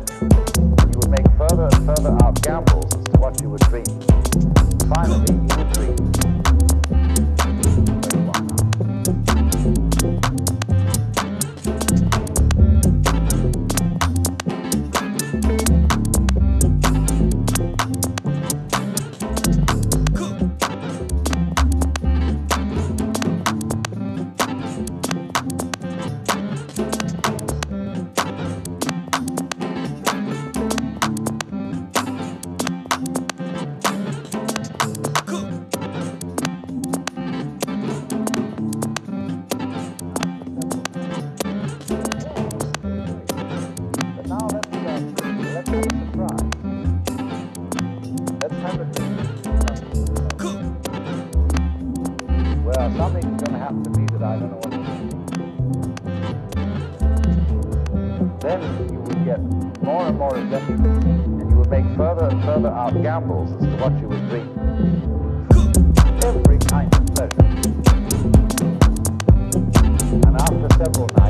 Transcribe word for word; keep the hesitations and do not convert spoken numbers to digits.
eventually, you would make further and further out gambles as to what you would dream. Finally, you would dream. Where you are Well, something's going to happen to me that I don't know what to do. Then you would get more and more executives, and you would make further and further out gambles as to what you would dream. Every kind of pleasure. And after several nights,